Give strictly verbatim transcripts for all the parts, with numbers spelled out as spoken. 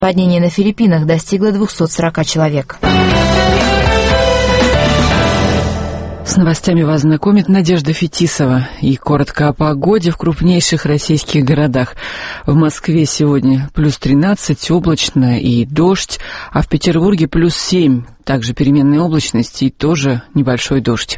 Наводнение на Филиппинах достигло двухсот сорока человек. С новостями вас знакомит Надежда Фетисова. И коротко о погоде в крупнейших российских городах. В Москве сегодня плюс тринадцать, облачно и дождь, а в Петербурге плюс семь, также переменная облачность и тоже небольшой дождь.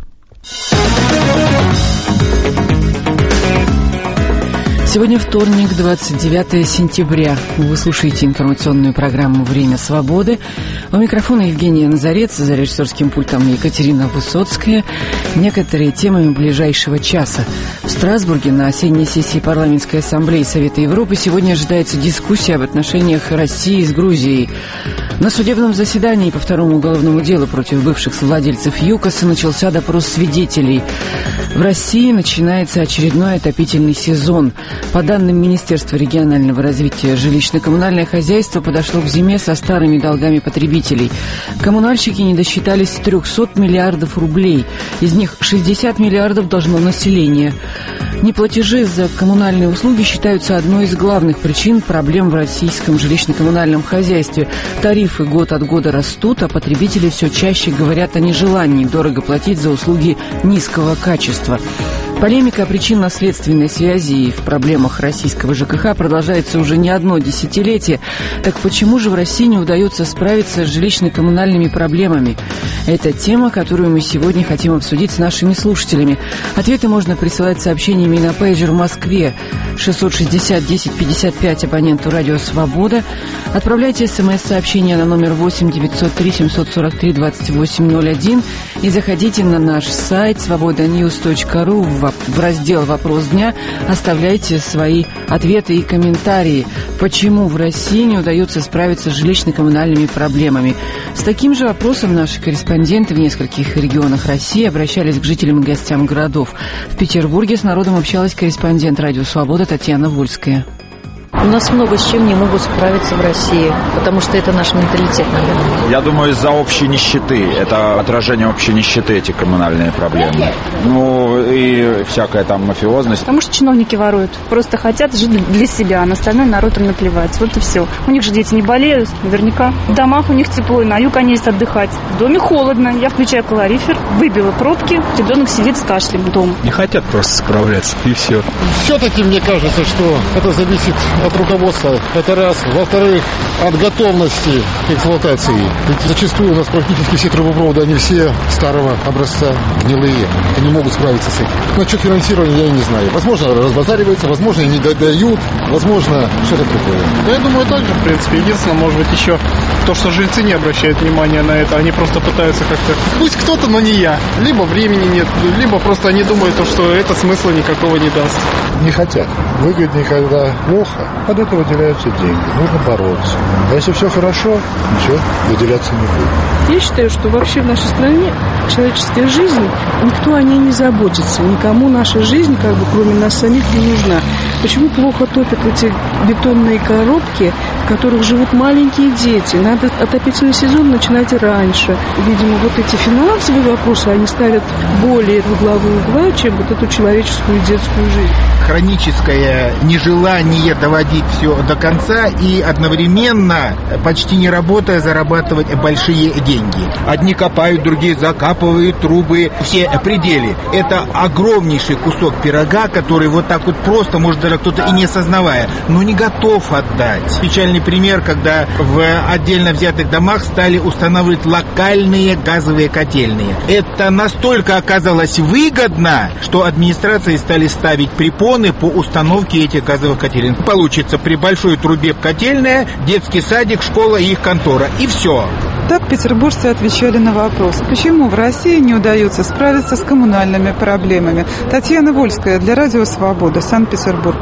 Сегодня вторник, двадцать девятое сентября. Вы слушаете информационную программу «Время свободы». У микрофона Евгения Назарец, за режиссерским пультом Екатерина Высоцкая. Некоторые темы ближайшего часа. В Страсбурге на осенней сессии Парламентской ассамблеи Совета Европы сегодня ожидается дискуссия об отношениях России с Грузией. На судебном заседании по второму уголовному делу против бывших совладельцев ЮКОСа начался допрос свидетелей. В России начинается очередной отопительный сезон. По данным Министерства регионального развития, жилищно-коммунальное хозяйство подошло к зиме со старыми долгами потребителей. Коммунальщики не досчитались трехсот миллиардов рублей. Из них шестьдесят миллиардов должно население. Неплатежи за коммунальные услуги считаются одной из главных причин проблем в российском жилищно-коммунальном хозяйстве. Тарифы год от года растут, а потребители все чаще говорят о нежелании дорого платить за услуги низкого качества. Полемика о причинно-следственной связи в проблемах российского ЖКХ продолжается уже не одно десятилетие. Так почему же в России не удается справиться с жилищно-коммунальными проблемами? Это тема, которую мы сегодня хотим обсудить с нашими слушателями. Ответы можно присылать сообщениями на пейджер в Москве шестьсот шестьдесят десять пятьдесят пять абоненту «Радио Свобода». Отправляйте смс-сообщение на номер восемь девятьсот три семьсот сорок три двадцать восемь ноль один и заходите на наш сайт свобода ньюс точка ру в в раздел «Вопрос дня», оставляйте свои ответы и комментарии. Почему в России не удается справиться с жилищно-коммунальными проблемами? С таким же вопросом наши корреспонденты в нескольких регионах России обращались к жителям и гостям городов. В Петербурге с народом общалась корреспондент «Радио Свобода» Татьяна Вольская. У нас много с чем не могут справиться в России, потому что это наш менталитет, наверное. Я думаю, из-за общей нищеты. Это отражение общей нищеты, эти коммунальные проблемы. Ну, и всякая там мафиозность. Потому что чиновники воруют. Просто хотят жить для себя, а на остальной народ им наплевать. Вот и все. У них же дети не болеют, наверняка. В домах у них тепло, и на юг они ездят отдыхать. В доме холодно. Я включаю калорифер, выбила пробки, ребенок сидит с кашлем дома. Не хотят просто справляться, и все. Все-таки мне кажется, что это зависит от руководства. Это раз. Во-вторых, от готовности к эксплуатации. Ведь зачастую у нас практически все трубопроводы, они все старого образца, гнилые. Они могут справиться с этим. Насчет финансирования я и не знаю. Возможно, разбазаривается, возможно, не додают, возможно, что-то другое. Я думаю, так же, в принципе. Единственное, может быть, еще то, что жильцы не обращают внимания на это. Они просто пытаются как-то... Пусть кто-то, но не я. Либо времени нет, либо просто они думают, что это смысла никакого не даст. Не хотят. Выгоднее, когда плохо, под это выделяются деньги. Нужно бороться. А если все хорошо, ничего выделяться не будет. Я считаю, что вообще в нашей стране человеческая жизнь, никто о ней не заботится. Никому наша жизнь, как бы, кроме нас самих, не нужна. Почему плохо топят эти бетонные коробки, в которых живут маленькие дети? Надо отопительный сезон начинать раньше. Видимо, вот эти финансовые вопросы, они ставят более во главу угла, чем вот эту человеческую и детскую жизнь. Хроническое нежелание доводить все до конца и одновременно, почти не работая, зарабатывать большие деньги. Одни копают, другие закапывают трубы, все пределы. Это огромнейший кусок пирога, который вот так вот просто, может даже кто-то и не осознавая, но не готов отдать. Печальный пример, когда в отдельно взятых домах стали устанавливать локальные газовые котельные. Это настолько оказалось выгодно, что администрации стали ставить препоны по установке этих газовых котелин. Получится при большой трубе котельная, детский садик, школа и их контора. И все. Так петербуржцы отвечали на вопрос, почему в России не удается справиться с коммунальными проблемами. Татьяна Вольская для Радио Свобода, Санкт-Петербург.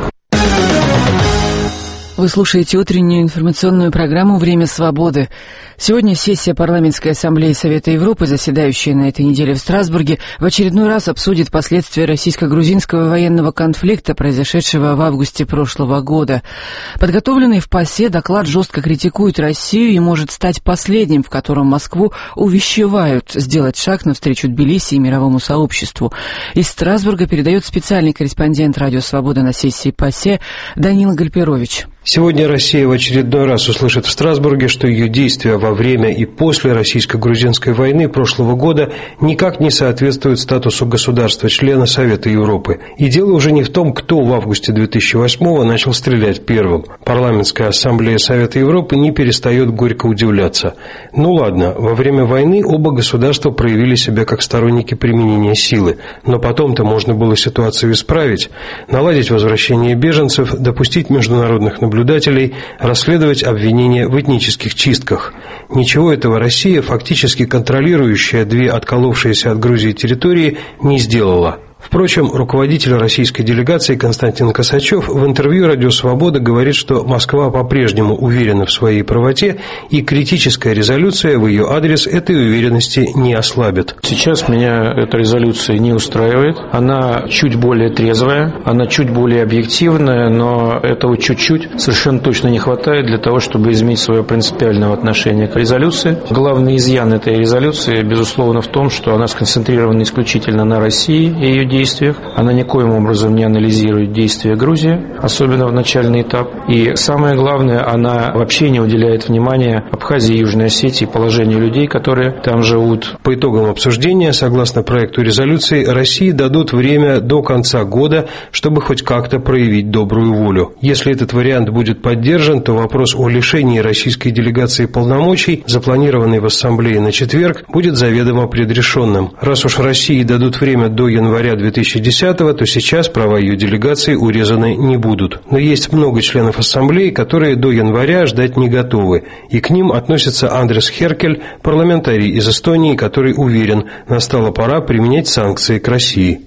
Вы слушаете утреннюю информационную программу «Время свободы». Сегодня сессия Парламентской ассамблеи Совета Европы, заседающая на этой неделе в Страсбурге, в очередной раз обсудит последствия российско-грузинского военного конфликта, произошедшего в августе прошлого года. Подготовленный в ПАСЕ доклад жестко критикует Россию и может стать последним, в котором Москву увещевают сделать шаг навстречу Тбилиси и мировому сообществу. Из Страсбурга передает специальный корреспондент «Радио Свобода» на сессии ПАСЕ Данил Гальперович. Сегодня Россия в очередной раз услышит в Страсбурге, что ее действия во время и после российско-грузинской войны прошлого года никак не соответствуют статусу государства-члена Совета Европы. И дело уже не в том, кто в августе две тысячи восьмого начал стрелять первым. Парламентская ассамблея Совета Европы не перестает горько удивляться. Ну ладно, во время войны оба государства проявили себя как сторонники применения силы. Но потом-то можно было ситуацию исправить, наладить возвращение беженцев, допустить международных наблюдателей, наблюдателей, расследовать обвинения в этнических чистках. Ничего этого Россия, фактически контролирующая две отколовшиеся от Грузии территории, не сделала. Впрочем, руководитель российской делегации Константин Косачев в интервью «Радио Свобода» говорит, что Москва по-прежнему уверена в своей правоте, и критическая резолюция в ее адрес этой уверенности не ослабит. Сейчас меня эта резолюция не устраивает. Она чуть более трезвая, она чуть более объективная, но этого чуть-чуть совершенно точно не хватает для того, чтобы изменить свое принципиальное отношение к резолюции. Главный изъян этой резолюции, безусловно, в том, что она сконцентрирована исключительно на России и ее действиях. Она никоим образом не анализирует действия Грузии, особенно в начальный этап. И самое главное, она вообще не уделяет внимания Абхазии и Южной Осетии, положению людей, которые там живут. По итогам обсуждения, согласно проекту резолюции, России дадут время до конца года, чтобы хоть как-то проявить добрую волю. Если этот вариант будет поддержан, то вопрос о лишении российской делегации полномочий, запланированный в Ассамблее на четверг, будет заведомо предрешенным. Раз уж России дадут время до января две тысячи десятого, то сейчас права ее делегации урезаны не будут. Но есть много членов Ассамблеи, которые до января ждать не готовы. И к ним относится Андрес Херкель, парламентарий из Эстонии, который уверен, настала пора применять санкции к России.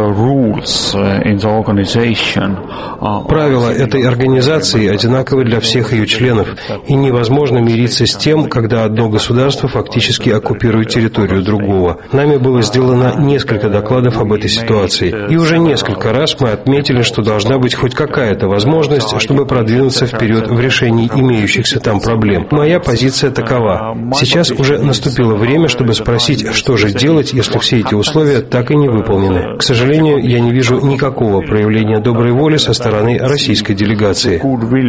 Правила этой организации одинаковы для всех ее членов, и невозможно мириться с тем, когда одно государство фактически оккупирует территорию другого. Нами было сделано несколько докладов об этой ситуации, и уже несколько раз мы отметили, что должна быть хоть какая-то возможность, чтобы продвинуться вперед в решении имеющихся там проблем. Моя позиция такова. Сейчас уже наступило время, чтобы спросить, что же делать, если все эти условия так и не выполнены. К сожалению, я не вижу никакого проявления доброй воли со стороны российской делегации.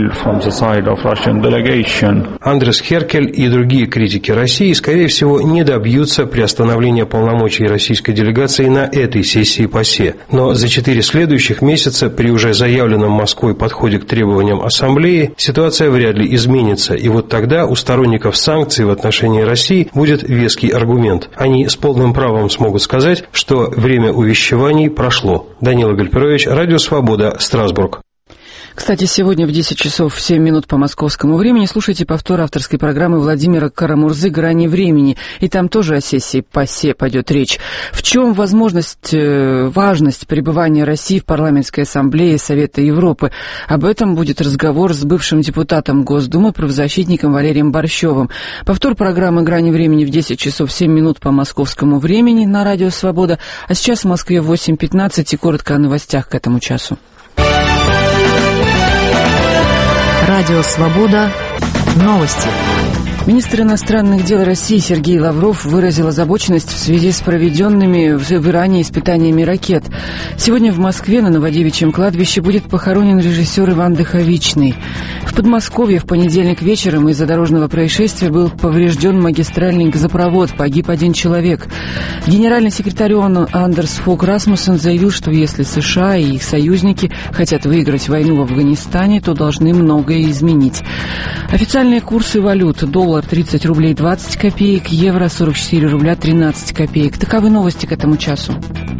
Андрес Херкель и другие критики России, скорее всего, не добьются приостановления полномочий российской делегации на этой сессии ПАСЕ. Но за четыре следующих месяца, при уже заявленном Москвой подходе к требованиям Ассамблеи, ситуация вряд ли изменится. И вот тогда у сторонников санкций в отношении России будет веский аргумент. Они с полным правом смогут сказать, что время увещевания прошло. Данила Гальперович, Радио Свобода, Страсбург. Кстати, сегодня в десять часов семь минут по московскому времени слушайте повтор авторской программы Владимира Карамурзы «Грани времени». И там тоже о сессии ПАСЕ пойдет речь. В чем возможность, важность пребывания России в парламентской ассамблее Совета Европы? Об этом будет разговор с бывшим депутатом Госдумы, правозащитником Валерием Борщевым. Повтор программы «Грани времени» в десять часов семь минут по московскому времени на Радио Свобода. А сейчас в Москве восемь пятнадцать и коротко о новостях к этому часу. Радио «Свобода». Новости. Министр иностранных дел России Сергей Лавров выразил озабоченность в связи с проведенными в Иране испытаниями ракет. Сегодня в Москве на Новодевичьем кладбище будет похоронен режиссер Иван Дыховичный. В Подмосковье в понедельник вечером из-за дорожного происшествия был поврежден магистральный газопровод, погиб один человек. Генеральный секретарь ООН Андерс Фог Расмуссен заявил, что если США и их союзники хотят выиграть войну в Афганистане, то должны многое изменить. Официальные курсы валют. Доллар тридцать рублей двадцать копеек, евро сорок четыре рубля тринадцать копеек. Таковы новости к этому часу.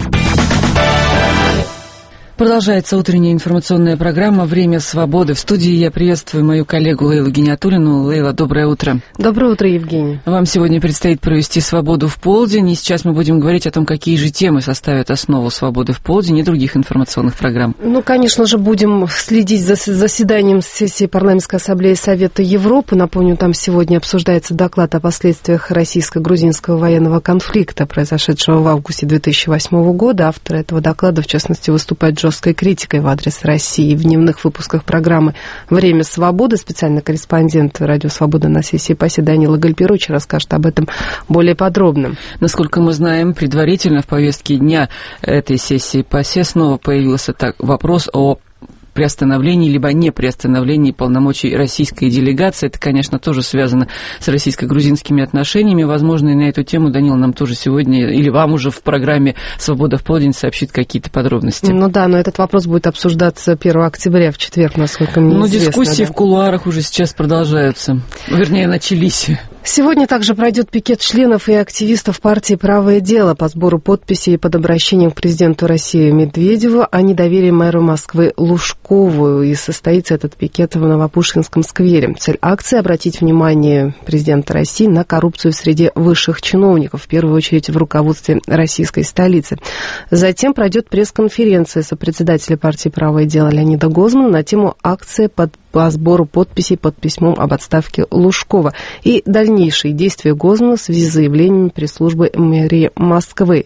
Продолжается утренняя информационная программа «Время свободы». В студии я приветствую мою коллегу Лейлу Гиниатуллину. Лейла, доброе утро. Доброе утро, Евгений. Вам сегодня предстоит провести «Свободу в полдень». И сейчас мы будем говорить о том, какие же темы составят основу «Свободы в полдень» и других информационных программ. Ну, конечно же, будем следить за заседанием сессии Парламентской ассамблеи Совета Европы. Напомню, там сегодня обсуждается доклад о последствиях российско-грузинского военного конфликта, произошедшего в августе две тысячи восьмого года. Автор этого доклада, в частности, выступает Джо жесткой критикой в адрес России. В дневных выпусках программы «Время свободы» специальный корреспондент Радио Свобода на сессии ПАСЕ Данила Гальперович расскажет об этом более подробно. Насколько мы знаем, предварительно в повестке дня этой сессии ПАСЕ снова появился так, вопрос о приостановлении либо не приостановлении полномочий российской делегации. Это, конечно, тоже связано с российско-грузинскими отношениями. Возможно, и на эту тему Данил нам тоже сегодня или вам уже в программе «Свобода в полдень» сообщит какие-то подробности. Ну да, но этот вопрос будет обсуждаться первого октября в четверг, насколько мне ну, известно. Ну, дискуссии да. в кулуарах уже сейчас продолжаются. Вернее, начались. Сегодня также пройдет пикет членов и активистов партии «Правое дело» по сбору подписей под обращением к президенту России Медведеву о недоверии мэру Москвы Лужкову. И состоится этот пикет в Новопушкинском сквере. Цель акции – обратить внимание президента России на коррупцию среди высших чиновников, в первую очередь в руководстве российской столицы. Затем пройдет пресс-конференция сопредседателя партии «Правое дело» Леонида Гозмана на тему акции под по сбору подписей под письмом об отставке Лужкова и дальнейшие действия Гозмана в связи с заявлениями пресс-службы мэрии Москвы.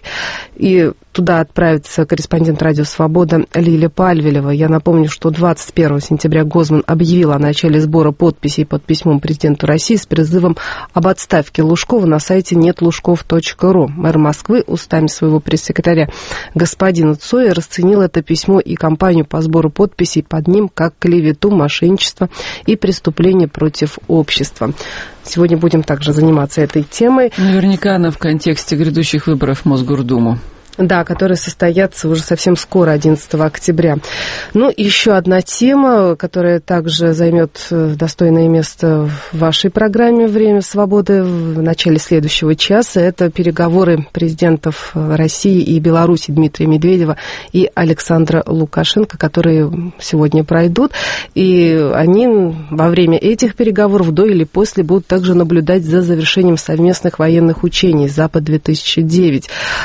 И туда отправится корреспондент «Радио Свобода» Лилия Пальвелева. Я напомню, что двадцать первого сентября Гозман объявил о начале сбора подписей под письмом президенту России с призывом об отставке Лужкова на сайте нет лужков точка ру. Мэр Москвы устами своего пресс-секретаря господина Цоя расценил это письмо и кампанию по сбору подписей под ним как клевету, мошенничество и преступление против общества. Сегодня будем также заниматься этой темой. Наверняка она в контексте грядущих выборов в Мосгордуму. Да, которые состоятся уже совсем скоро, одиннадцатого октября. Ну, еще одна тема, которая также займет достойное место в вашей программе «Время свободы» в начале следующего часа. Это переговоры президентов России и Беларуси Дмитрия Медведева и Александра Лукашенко, которые сегодня пройдут. И они во время этих переговоров до или после будут также наблюдать за завершением совместных военных учений «Запад-две тысячи девять».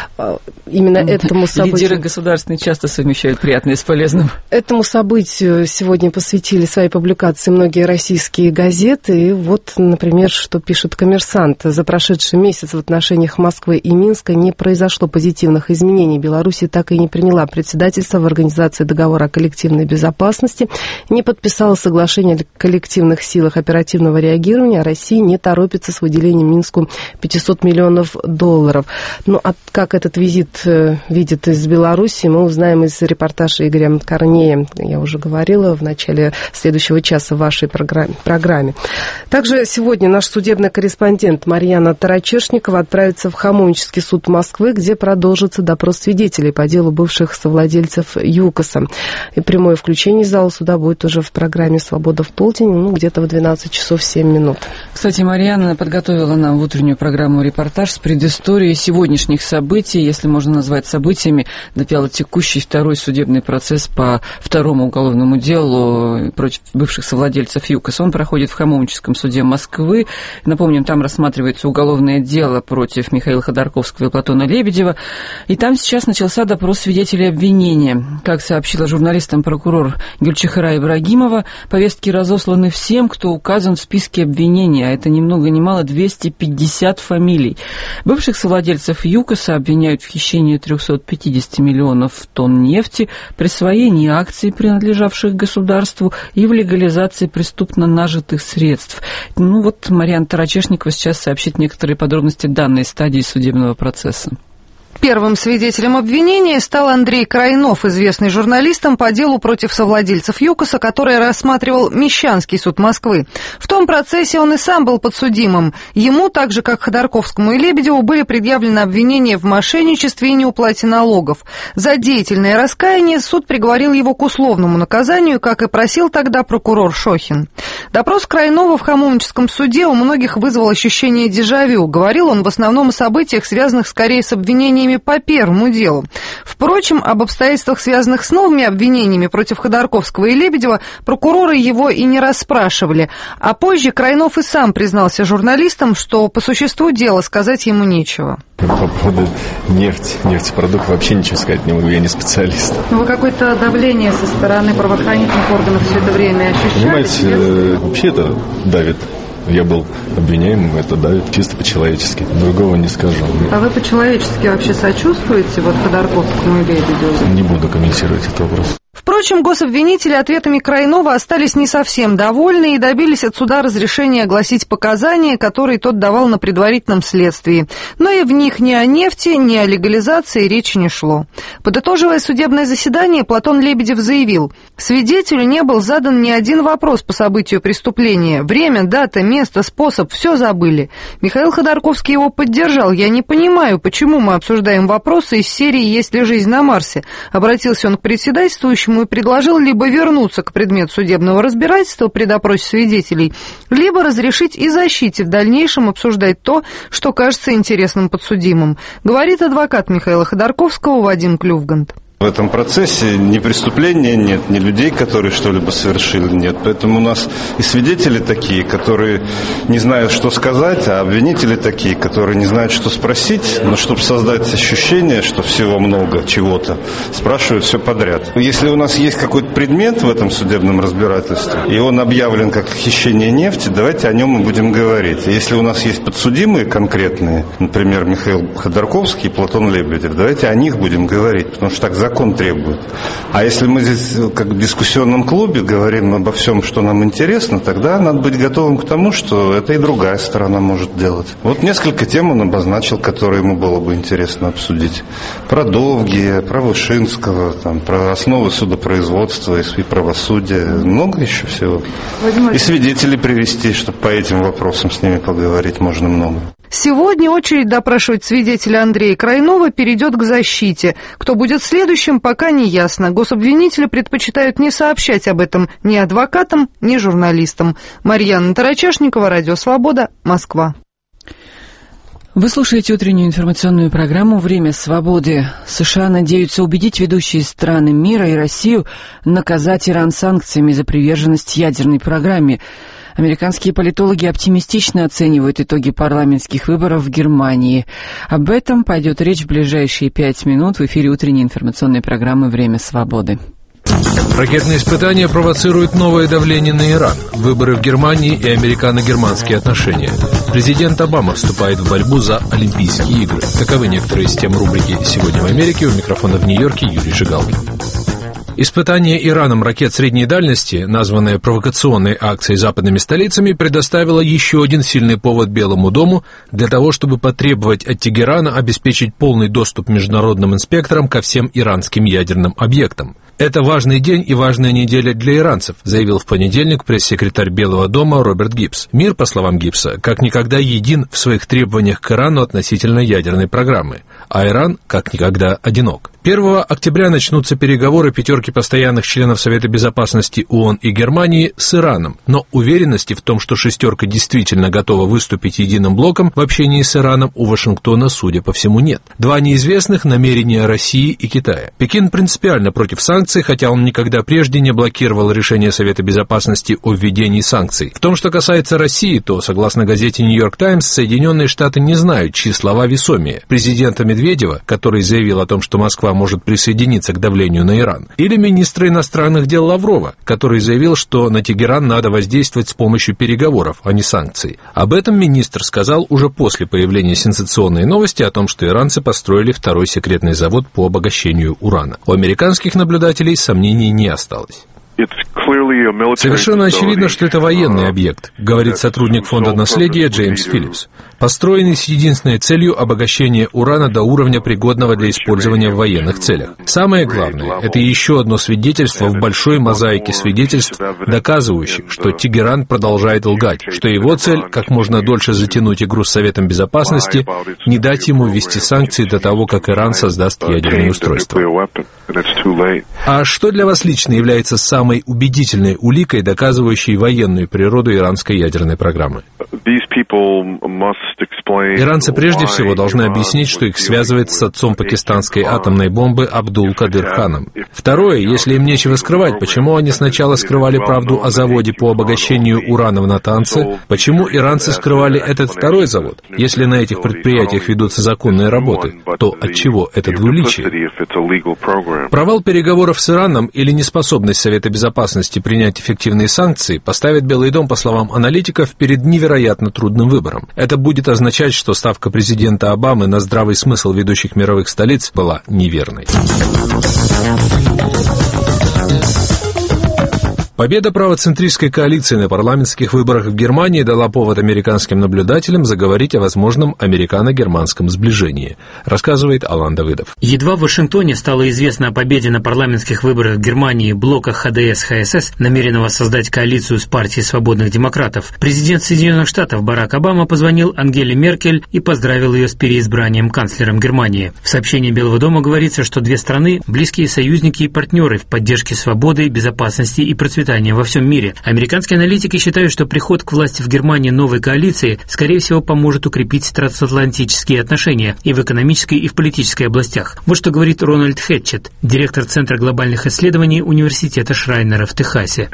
Именно этому событию... Лидеры государственные часто совмещают приятное с полезным. Этому событию сегодня посвятили свои публикации многие российские газеты. И вот, например, что пишет «Коммерсант». За прошедший месяц в отношениях Москвы и Минска не произошло позитивных изменений. Беларусь так и не приняла председательство в Организации договора о коллективной безопасности, не подписала соглашение о коллективных силах оперативного реагирования, а Россия не торопится с выделением Минску пятьсот миллионов долларов. Ну, а как этот визит видит из Беларуси, мы узнаем из репортажа Игоря Корнея. Я уже говорила в начале следующего часа в вашей программе. Также сегодня наш судебный корреспондент Марьяна Тарачешникова отправится в Хамовнический суд Москвы, где продолжится допрос свидетелей по делу бывших совладельцев ЮКОСа. И прямое включение из зала суда будет уже в программе «Свобода в полдень», ну, где-то в двенадцать часов семь минут. Кстати, Марьяна подготовила нам в утреннюю программу репортаж с предысторией сегодняшних событий, если можно назвать событиями, допял текущий второй судебный процесс по второму уголовному делу против бывших совладельцев ЮКОС. Он проходит в Хамовническом суде Москвы. Напомним, там рассматривается уголовное дело против Михаила Ходорковского и Платона Лебедева. И там сейчас начался допрос свидетелей обвинения. Как сообщила журналистам прокурор Гюльчихара Ибрагимова, повестки разосланы всем, кто указан в списке обвинения, а это ни много ни мало двести пятьдесят фамилий. Бывших совладельцев ЮКОСа обвиняют в хищении триста пятьдесят миллионов тонн нефти, присвоении акций, принадлежавших государству, и в легализации преступно нажитых средств. Ну вот Марьяна Тарачешникова сейчас сообщит некоторые подробности данной стадии судебного процесса. Первым свидетелем обвинения стал Андрей Крайнов, известный журналистом по делу против совладельцев ЮКОСа, который рассматривал Мещанский суд Москвы. В том процессе он и сам был подсудимым. Ему, так же как Ходорковскому и Лебедеву, были предъявлены обвинения в мошенничестве и неуплате налогов. За деятельное раскаяние суд приговорил его к условному наказанию, как и просил тогда прокурор Шохин. Допрос Крайнова в Хамовническом суде у многих вызвал ощущение дежавю. Говорил он в основном о событиях, связанных скорее с обвинениями по первому делу. Впрочем, об обстоятельствах, связанных с новыми обвинениями против Ходорковского и Лебедева, прокуроры его и не расспрашивали. А позже Крайнов и сам признался журналистам, что по существу дела сказать ему нечего. По поводу нефти, нефтепродуктов вообще ничего сказать не могу, я не специалист. Но вы какое-то давление со стороны правоохранительных органов все это время ощущали? Понимаете, вообще это давит. Я был обвиняемым, это давит чисто по-человечески. Другого не скажу. А вы по-человечески вообще сочувствуете вот Ходорковскому и Лебедеву? Не буду комментировать этот вопрос. Впрочем, гособвинители ответами Крайнова остались не совсем довольны и добились от суда разрешения огласить показания, которые тот давал на предварительном следствии. Но и в них ни о нефти, ни о легализации речи не шло. Подытоживая судебное заседание, Платон Лебедев заявил: свидетелю не был задан ни один вопрос по событию преступления. Время, дата, место, способ – все забыли. Михаил Ходорковский его поддержал. «Я не понимаю, почему мы обсуждаем вопросы из серии «Есть ли жизнь на Марсе?». Обратился он к председательствующему и предложил либо вернуться к предмету судебного разбирательства при допросе свидетелей, либо разрешить и защите в дальнейшем обсуждать то, что кажется интересным подсудимым, говорит адвокат Михаила Ходорковского Вадим Клювгант. В этом процессе ни преступления нет, ни людей, которые что-либо совершили, нет. Поэтому у нас и свидетели такие, которые не знают, что сказать, а обвинители такие, которые не знают, что спросить, но чтобы создать ощущение, что всего много, чего-то, спрашивают все подряд. Если у нас есть какой-то предмет в этом судебном разбирательстве, и он объявлен как хищение нефти, давайте о нем и будем говорить. Если у нас есть подсудимые конкретные, например, Михаил Ходорковский и Платон Лебедев, давайте о них будем говорить, потому что так закон требует. А если мы здесь, как в дискуссионном клубе, говорим обо всем, что нам интересно, тогда надо быть готовым к тому, что это и другая сторона может делать. Вот несколько тем он обозначил, которые ему было бы интересно обсудить. Про Довгия, про Вышинского, там, про основы судопроизводства и правосудия. Много еще всего. И свидетелей привести, чтобы по этим вопросам с ними поговорить можно много. Сегодня очередь допрашивать свидетеля Андрея Крайнова перейдет к защите. Кто будет следующим, пока не ясно. Гособвинители предпочитают не сообщать об этом ни адвокатам, ни журналистам. Марьяна Тарачешникова, Радио Свобода, Москва. Вы слушаете утреннюю информационную программу «Время свободы». США надеются убедить ведущие страны мира и Россию наказать Иран санкциями за приверженность ядерной программе. Американские политологи оптимистично оценивают итоги парламентских выборов в Германии. Об этом пойдет речь в ближайшие пять минут в эфире утренней информационной программы «Время свободы». Ракетные испытания провоцируют новое давление на Иран, выборы в Германии и американо-германские отношения. Президент Обама вступает в борьбу за Олимпийские игры. Таковы некоторые из тем рубрики «Сегодня в Америке». У микрофона в Нью-Йорке Юрий Жигалкин. Испытание Ираном ракет средней дальности, названное провокационной акцией западными столицами, предоставило еще один сильный повод Белому дому для того, чтобы потребовать от Тегерана обеспечить полный доступ международным инспекторам ко всем иранским ядерным объектам. «Это важный день и важная неделя для иранцев», заявил в понедельник пресс-секретарь Белого дома Роберт Гиббс. Мир, по словам Гиббса, как никогда един в своих требованиях к Ирану относительно ядерной программы, а Иран как никогда одинок. первого октября начнутся переговоры пятерки постоянных членов Совета Безопасности ООН и Германии с Ираном, но уверенности в том, что шестерка действительно готова выступить единым блоком в общении с Ираном, у Вашингтона, судя по всему, нет. Два неизвестных — намерения России и Китая. Пекин принципиально против санкций, хотя он никогда прежде не блокировал решение Совета Безопасности о введении санкций. В том, что касается России, то, согласно газете «Нью-Йорк Таймс», Соединенные Штаты не знают, чьи слова весомее — президента Медведева, который заявил о том, что Москва может присоединиться к давлению на Иран, или министра иностранных дел Лаврова, который заявил, что на Тегеран надо воздействовать с помощью переговоров, а не санкций. Об этом министр сказал уже после появления сенсационной новости о том, что иранцы построили второй секретный завод по обогащению урана. У американских наблюдателей сомнений не осталось. Совершенно очевидно, что это военный объект, говорит сотрудник фонда наследия Джеймс Филлипс, построенный с единственной целью обогащения урана до уровня, пригодного для использования в военных целях. Самое главное, это еще одно свидетельство в большой мозаике свидетельств, доказывающих, что Тегеран продолжает лгать, что его цель — как можно дольше затянуть игру с Советом Безопасности, не дать ему ввести санкции до того, как Иран создаст ядерное устройство. А что для вас лично является самой убедительной уликой, доказывающей военную природу иранской ядерной программы? Иранцы прежде всего должны объяснить, что их связывает с отцом пакистанской атомной бомбы Абдул-Кадыр-Ханом. Второе, если им нечего скрывать, почему они сначала скрывали правду о заводе по обогащению урана в Натанце, почему иранцы скрывали этот второй завод? Если на этих предприятиях ведутся законные работы, то от чего это двуличие? Провал переговоров с Ираном или неспособность Совета Безопасности принять эффективные санкции поставит Белый дом, по словам аналитиков, перед невероятно трудным выбором. Это будет означать, что ставка президента Обамы на здравый смысл ведущих мировых столиц была неверной. Победа правоцентристской коалиции на парламентских выборах в Германии дала повод американским наблюдателям заговорить о возможном американо-германском сближении, рассказывает Алан Давыдов. Едва в Вашингтоне стало известно о победе на парламентских выборах в Германии блока ха дэ эс ха эс эс, намеренного создать коалицию с партией свободных демократов, президент Соединенных Штатов Барак Обама позвонил Ангеле Меркель и поздравил ее с переизбранием канцлером Германии. В сообщении Белого дома говорится, что две страны – близкие союзники и партнеры в поддержке свободы, безопасности и процветания во всем мире. Американские аналитики считают, что приход к власти в Германии новой коалиции, скорее всего, поможет укрепить трансатлантические отношения и в экономической, и в политической областях. Вот что говорит Рональд Хэтчет, директор Центра глобальных исследований Университета Шрайнера в Техасе.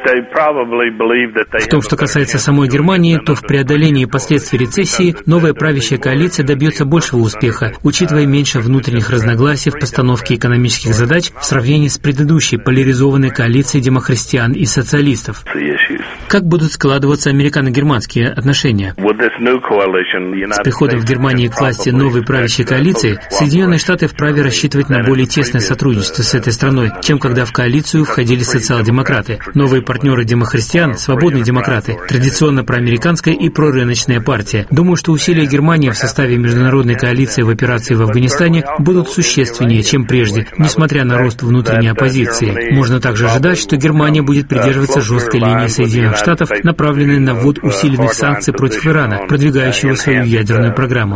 В том, что касается самой Германии, то в преодолении последствий рецессии новая правящая коалиция добьется большего успеха, учитывая меньше внутренних разногласий в постановке экономических задач в сравнении с предыдущей поляризованной коалицией демохристиан и социалистов. Как будут складываться американо-германские отношения? С приходом в Германии к власти новой правящей коалиции Соединенные Штаты вправе рассчитывать на более тесное сотрудничество с этой страной, чем когда в коалицию входили социал-демократы. Новые партнеры демохристиан, свободные демократы, традиционно проамериканская и прорыночная партия. Думаю, что усилия Германии в составе международной коалиции в операции в Афганистане будут существеннее, чем прежде, несмотря на рост внутренней оппозиции. Можно также ожидать, что Германия будет придерживаться жесткой линии Соединенных Штатов, направленной на ввод усиленных санкций против Ирана, продвигающего свою ядерную программу.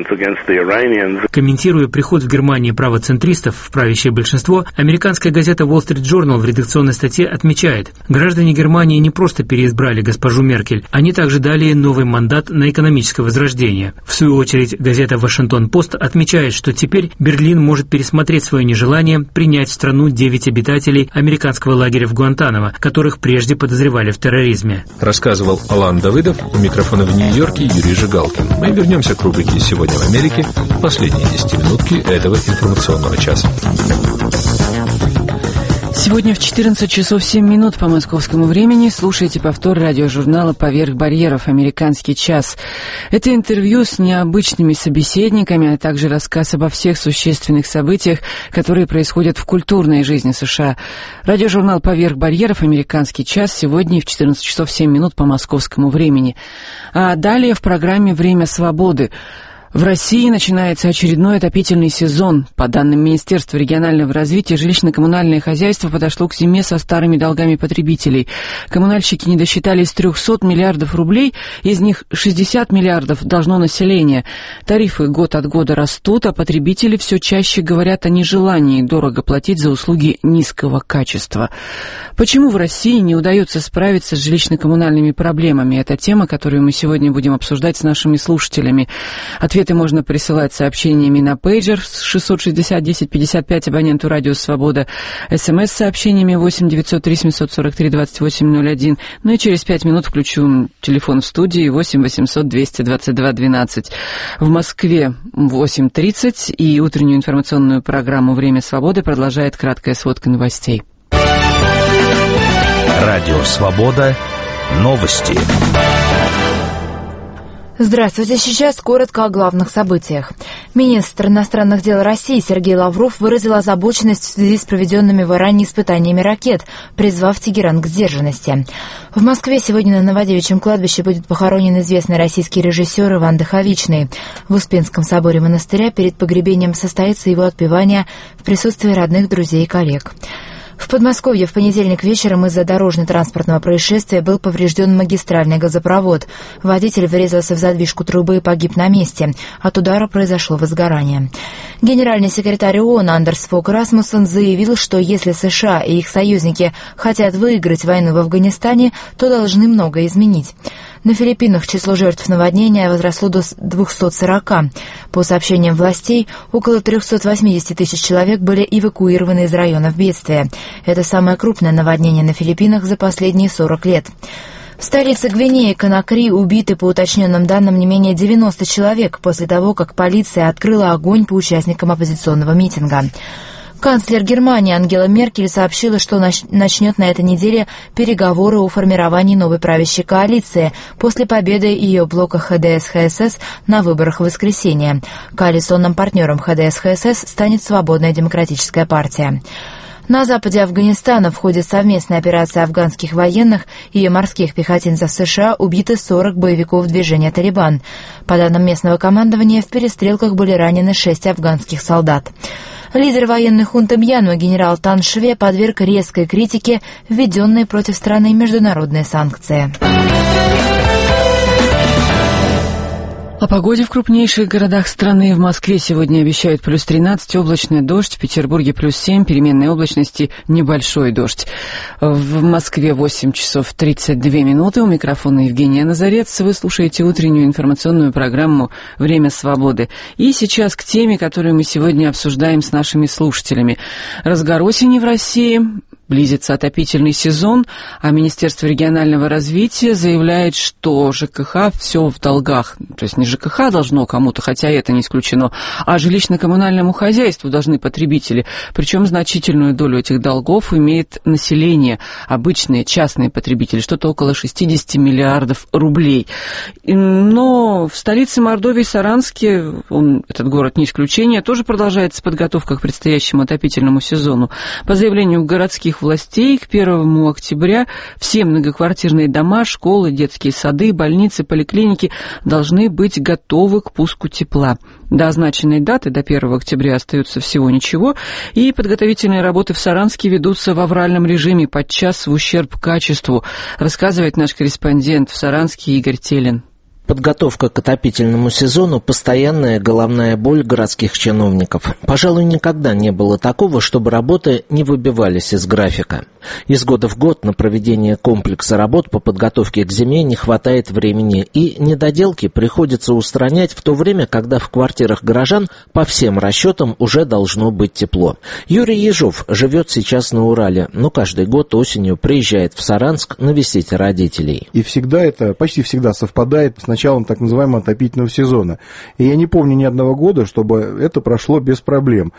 Комментируя приход в Германии правоцентристов в правящее большинство, американская газета Wall Street Journal в редакционной статье отмечает, граждане Германии не просто переизбрали госпожу Меркель, они также дали ей новый мандат на экономическое возрождение. В свою очередь, газета Вашингтон-Пост отмечает, что теперь Берлин может пересмотреть свое нежелание принять в страну девять обитателей американского лагеря в Гуантанамо, которых прежде подозревали в терроризме. Рассказывал Алан Давыдов, у микрофона в Нью-Йорке Юрий Жигалкин. Мы вернемся к рубрике «Сегодня в Америке» в последние десятиминутки этого информационного часа. Сегодня в четырнадцать часов семь минут по московскому времени слушайте повтор радиожурнала «Поверх барьеров. Американский час». Это интервью с необычными собеседниками, а также рассказ обо всех существенных событиях, которые происходят в культурной жизни США. Радиожурнал «Поверх барьеров. Американский час» сегодня в четырнадцать часов семь минут по московскому времени. А далее в программе «Время свободы». В России начинается очередной отопительный сезон. По данным Министерства регионального развития, жилищно-коммунальное хозяйство подошло к зиме со старыми долгами потребителей. Коммунальщики не досчитались трехсот миллиардов рублей, из них шестьдесят миллиардов должно население. Тарифы год от года растут, а потребители все чаще говорят о нежелании дорого платить за услуги низкого качества. Почему в России не удается справиться с жилищно-коммунальными проблемами? Это тема, которую мы сегодня будем обсуждать с нашими слушателями. Ответы можно присылать сообщениями на пейджер шестьсот шестьдесят десять пятьдесят пять абоненту «Радио Свобода», СМС-сообщениями восемь девятьсот три семьсот сорок три двадцать восемь ноль один. Ну и через пять минут включу телефон в студии восемь восемьсот двести двадцать два двенадцать. В Москве восемь тридцать, и утреннюю информационную программу «Время свободы» продолжает краткая сводка новостей. Радио Свобода. Новости. Здравствуйте. Сейчас коротко о главных событиях. Министр иностранных дел России Сергей Лавров выразил озабоченность в связи с проведенными в Иране испытаниями ракет, призвав Тегеран к сдержанности. В Москве сегодня на Новодевичьем кладбище будет похоронен известный российский режиссер Иван Духовичный. В Успенском соборе монастыря перед погребением состоится его отпевание в присутствии родных, друзей и коллег. В Подмосковье в понедельник вечером из-за дорожно-транспортного происшествия был поврежден магистральный газопровод. Водитель врезался в задвижку трубы и погиб на месте. От удара произошло возгорание. Генеральный секретарь ООН Андерс Фог Расмуссен заявил, что если США и их союзники хотят выиграть войну в Афганистане, то должны многое изменить. На Филиппинах число жертв наводнения возросло до двухсот сорока. По сообщениям властей, около трехсот восьмидесяти тысяч человек были эвакуированы из районов бедствия. Это самое крупное наводнение на Филиппинах за последние сорок лет. В столице Гвинеи Конакри убиты, по уточненным данным, не менее девяноста человек после того, как полиция открыла огонь по участникам оппозиционного митинга. Канцлер Германии Ангела Меркель сообщила, что начнет на этой неделе переговоры о формировании новой правящей коалиции после победы ее блока ха дэ эс ха эс эс на выборах в воскресенье. Коалиционным партнером ха дэ эс ха эс эс станет Свободная демократическая партия. На западе Афганистана в ходе совместной операции афганских военных и морских пехотинцев США убиты сорок боевиков движения «Талибан». По данным местного командования, в перестрелках были ранены шесть афганских солдат. Лидер военной хунты Мьянмы генерал Тан Шве подверг резкой критике введенные против страны международные санкции. О погоде в крупнейших городах страны. В Москве сегодня обещают плюс тринадцать, облачный дождь. В Петербурге плюс семь, переменной облачности, небольшой дождь. В Москве восемь часов тридцать две минуты. У микрофона Евгения Назарец. Вы слушаете утреннюю информационную программу «Время свободы». И сейчас к теме, которую мы сегодня обсуждаем с нашими слушателями. Разгар осени в России. Близится отопительный сезон, а Министерство регионального развития заявляет, что ЖКХ все в долгах. То есть не ЖКХ должно кому-то, хотя это не исключено, а жилищно-коммунальному хозяйству должны потребители. Причем значительную долю этих долгов имеет население, обычные частные потребители, что-то около шестьдесят миллиардов рублей. Но в столице Мордовии, Саранске, он, этот город не исключение, тоже продолжается подготовка к предстоящему отопительному сезону. По заявлению городских властей к первому октября все многоквартирные дома, школы, детские сады, больницы, поликлиники должны быть готовы к пуску тепла. До означенной даты, до первого октября, остается всего ничего, и подготовительные работы в Саранске ведутся в авральном режиме, подчас в ущерб качеству, рассказывает наш корреспондент в Саранске Игорь Телин. Подготовка к отопительному сезону – постоянная головная боль городских чиновников. Пожалуй, никогда не было такого, чтобы работы не выбивались из графика. Из года в год на проведение комплекса работ по подготовке к зиме не хватает времени, и недоделки приходится устранять в то время, когда в квартирах горожан по всем расчетам уже должно быть тепло. Юрий Ежов живет сейчас на Урале, но каждый год осенью приезжает в Саранск навестить родителей. И всегда это, почти всегда совпадает с началом так называемого отопительного сезона. И я не помню ни одного года, чтобы это прошло без проблем.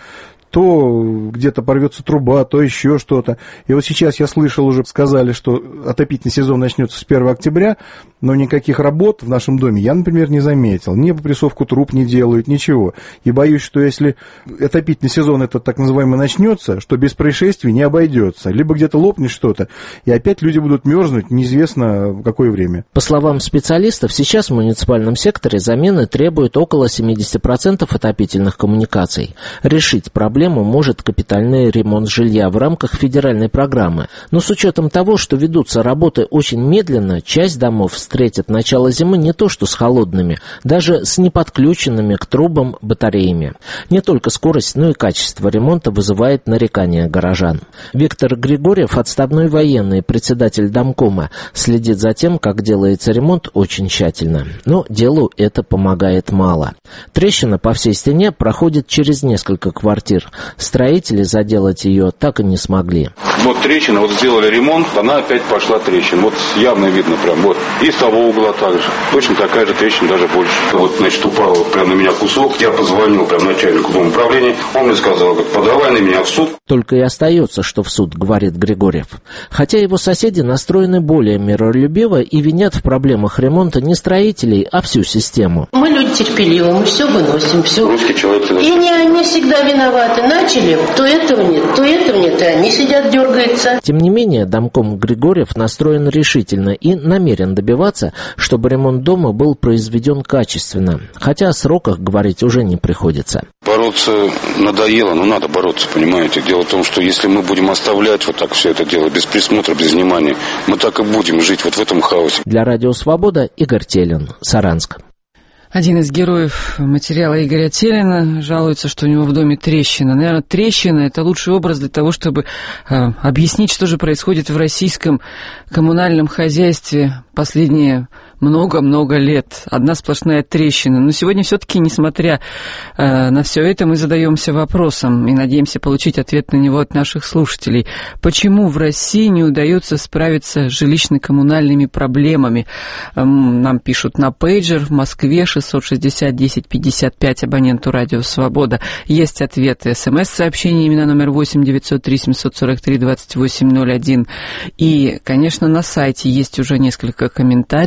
То где-то порвется труба, то еще что-то. И вот сейчас я слышал, уже сказали, что отопительный сезон начнется с первого октября, но никаких работ в нашем доме я, например, не заметил. Ни попрессовку труб не делают, ничего. И боюсь, что если отопительный сезон этот так называемый начнется, что без происшествий не обойдется. Либо где-то лопнет что-то, и опять люди будут мерзнуть неизвестно в какое время. По словам специалистов, сейчас в муниципальном секторе замены требуют около семьдесят процентов отопительных коммуникаций. Решить проблему может капитальный ремонт жилья в рамках федеральной программы. Но с учетом того, что ведутся работы очень медленно, часть домов встретит начало зимы не то что с холодными, даже с неподключенными к трубам батареями. Не только скорость, но и качество ремонта вызывает нарекания горожан. Виктор Григорьев, отставной военный, председатель домкома, следит за тем, как делается ремонт, очень тщательно. Но делу это помогает мало. Трещина по всей стене проходит через несколько квартир. Строители заделать ее так и не смогли. Вот трещина, вот сделали ремонт, она опять пошла трещина. Вот явно видно прям, вот. И с того угла также. Точно такая же трещина, даже больше. Вот, значит, упал вот прям на меня кусок. Я позвонил прям начальнику дома управления. Он мне сказал, говорит, подавай на меня в суд. Только и остается, что в суд, говорит Григорьев. Хотя его соседи настроены более миролюбиво и винят в проблемах ремонта не строителей, а всю систему. Мы люди терпеливые, мы все выносим, все. Русский человек. И не они всегда виноваты. Начали, то этого нет, то этого нет, и они сидят, дергаются. Тем не менее, домком Григорьев настроен решительно и намерен добиваться, чтобы ремонт дома был произведен качественно. Хотя о сроках говорить уже не приходится. Бороться надоело, но надо бороться, понимаете. Дело в том, что если мы будем оставлять вот так все это дело, без присмотра, без внимания, мы так и будем жить вот в этом хаосе. Для Радио Свобода Игорь Телин, Саранск. Один из героев материала Игоря Телина жалуется, что у него в доме трещина. Наверное, трещина – это лучший образ для того, чтобы э, объяснить, что же происходит в российском коммунальном хозяйстве последние много-много лет. Одна сплошная трещина. Но сегодня все-таки, несмотря э, на все это, мы задаемся вопросом и надеемся получить ответ на него от наших слушателей. Почему в России не удается справиться с жилищно-коммунальными проблемами? Эм, нам пишут на пейджер в Москве шестьсот шестьдесят десять пятьдесят пять абоненту Радио Свобода. Есть ответы смс-сообщениями на номер восемь девятьсот три семьсот сорок три двадцать восемь ноль один. И, конечно, на сайте есть уже несколько комментариев. Напомню,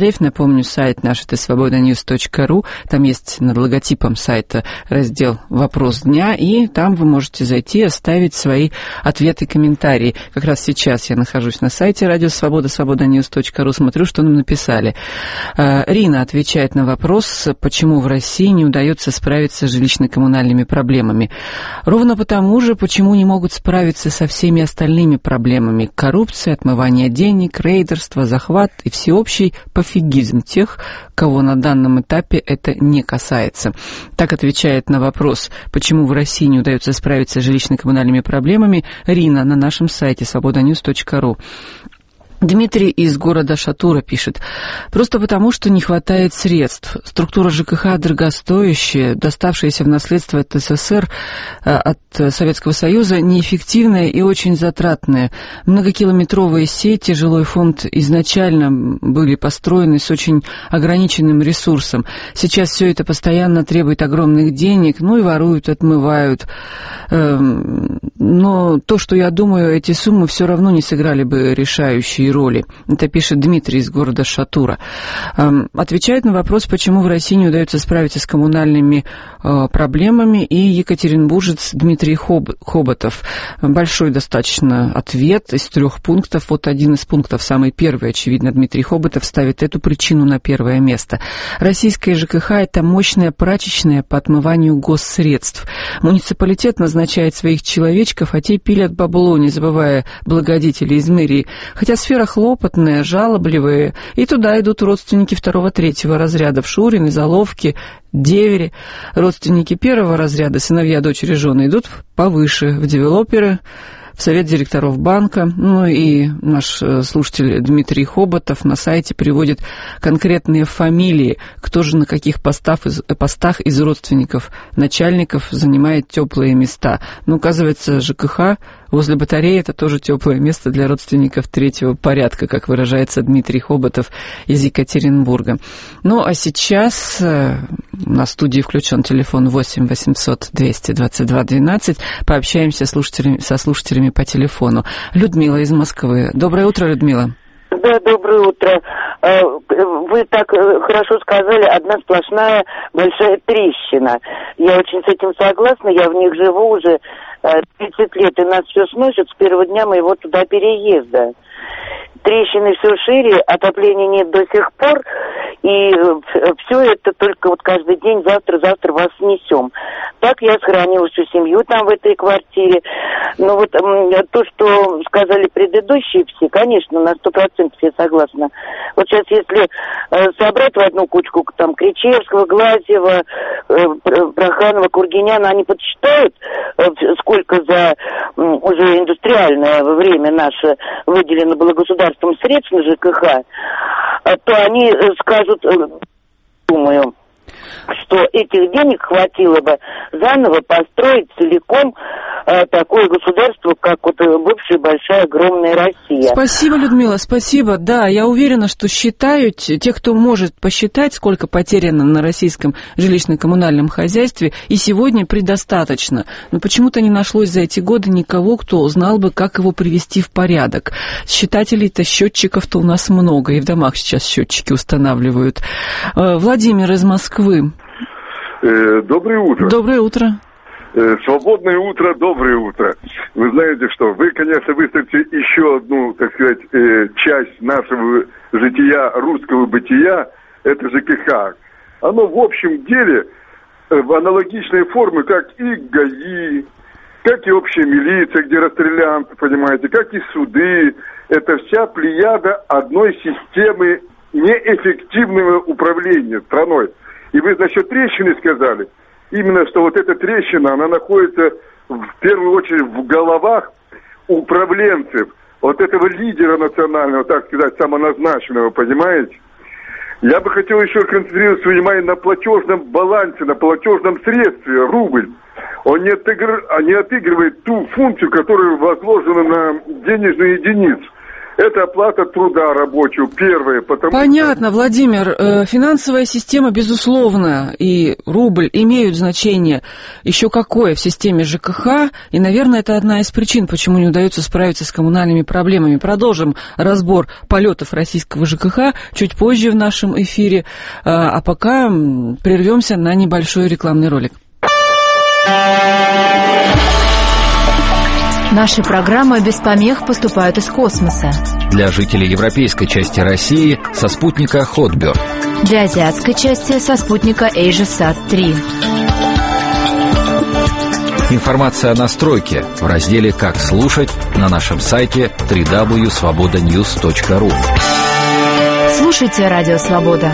Напомню, сайт наш — это свобода ньюс точка ру. Там есть над логотипом сайта раздел «Вопрос дня», и там вы можете зайти и оставить свои ответы и комментарии. Как раз сейчас я нахожусь на сайте Радио Свобода, свобода ньюс точка ру, смотрю, что нам написали. Рина отвечает на вопрос, почему в России не удается справиться с жилищно-коммунальными проблемами. Ровно потому же, почему не могут справиться со всеми остальными проблемами: коррупция, отмывание денег, рейдерство, захват и всеобщий пофигизм тех, кого на данном этапе это не касается. Так отвечает на вопрос, почему в России не удается справиться с жилищно-коммунальными проблемами, Рина на нашем сайте свобода ньюс точка ру. Дмитрий из города Шатура пишет: просто потому, что не хватает средств. Структура ЖКХ дорогостоящая, доставшаяся в наследство от СССР, от Советского Союза, неэффективная и очень затратная. Многокилометровые сети, жилой фонд изначально были построены с очень ограниченным ресурсом. Сейчас все это постоянно требует огромных денег, ну и воруют, отмывают. Но то, что я думаю, эти суммы все равно не сыграли бы решающие роли. Это пишет Дмитрий из города Шатура. Отвечает на вопрос, почему в России не удается справиться с коммунальными проблемами, и екатеринбуржец Дмитрий Хоботов. Большой достаточно ответ из трех пунктов. Вот один из пунктов, самый первый, очевидно, Дмитрий Хоботов ставит эту причину на первое место. Российская ЖКХ – это мощная прачечная по отмыванию госсредств. Муниципалитет назначает своих человечков, а те пилят бабло, не забывая благодетелей из мэрии. Хотя сфера хлопотная, жалобливая, и туда идут родственники второго-третьего разрядов: Шурины, Заловки, Девери. Родственники первого разряда, сыновья, дочери, жены, идут повыше, в девелоперы, в совет директоров банка. Ну и наш слушатель Дмитрий Хоботов на сайте приводит конкретные фамилии, кто же на каких постах из, постах из родственников начальников занимает теплые места. Ну, оказывается, ЖКХ возле батареи — это тоже теплое место для родственников третьего порядка, как выражается Дмитрий Хоботов из Екатеринбурга. Ну, а сейчас на студии включен телефон восемь восемьсот двести двадцать два двенадцать. Пообщаемся слушателями, со слушателями по телефону. Людмила из Москвы. Доброе утро, Людмила. Да, доброе утро. Вы так хорошо сказали, одна сплошная большая трещина. Я очень с этим согласна, я в них живу уже тридцать лет, и нас все сносит с первого дня моего туда переезда. Трещины все шире, отопления нет до сих пор, и все это только вот каждый день, завтра-завтра вас снесем. Так я сохранила всю семью там в этой квартире. Но вот то, что сказали предыдущие все, конечно, на сто процентов я согласна. Вот сейчас, если собрать в одну кучку там Кричевского, Глазьева, Проханова, Кургиняна, они подсчитают, сколько за уже индустриальное время наше выделено было государством средств на ЖКХ, то они скажут, думаю, что этих денег хватило бы заново построить целиком э, такое государство, как вот бывшая большая огромная Россия. Спасибо, Людмила, спасибо. Да, я уверена, что считают, те, кто может посчитать, сколько потеряно на российском жилищно-коммунальном хозяйстве, и сегодня предостаточно. Но почему-то не нашлось за эти годы никого, кто знал бы, как его привести в порядок. Считателей-то, счетчиков-то у нас много, и в домах сейчас счетчики устанавливают. Владимир из Москвы. Доброе утро. Доброе утро. Свободное утро, доброе утро. Вы знаете что, вы, конечно, выставите еще одну, так сказать, часть нашего жития, русского бытия, это ЖКХ. Оно в общем деле в аналогичной форме, как и ГАИ, как и общая милиция, где расстрелянцы, понимаете, как и суды. Это вся плеяда одной системы неэффективного управления страной. И вы насчет трещины сказали, именно что вот эта трещина, она находится в первую очередь в головах управленцев, вот этого лидера национального, так сказать, самоназначенного, понимаете? Я бы хотел еще концентрировать свое внимание на платежном балансе, на платежном средстве, рубль. Он не, отыгр... не отыгрывает ту функцию, которая возложена на денежную единицу. Это оплата труда рабочего, первое. Потому Понятно, что... Владимир. Финансовая система, безусловно, и рубль имеют значение. Еще какое в системе ЖКХ. И, наверное, это одна из причин, почему не удается справиться с коммунальными проблемами. Продолжим разбор полетов российского ЖКХ чуть позже в нашем эфире. А пока прервемся на небольшой рекламный ролик. Наши программы без помех поступают из космоса. Для жителей европейской части России со спутника Hotbird. Для азиатской части со спутника AsiaSat три. Информация о настройке в разделе «Как слушать» на нашем сайте дабл ю дабл ю дабл ю точка свобода ньюс точка ру. Слушайте Радио Свобода.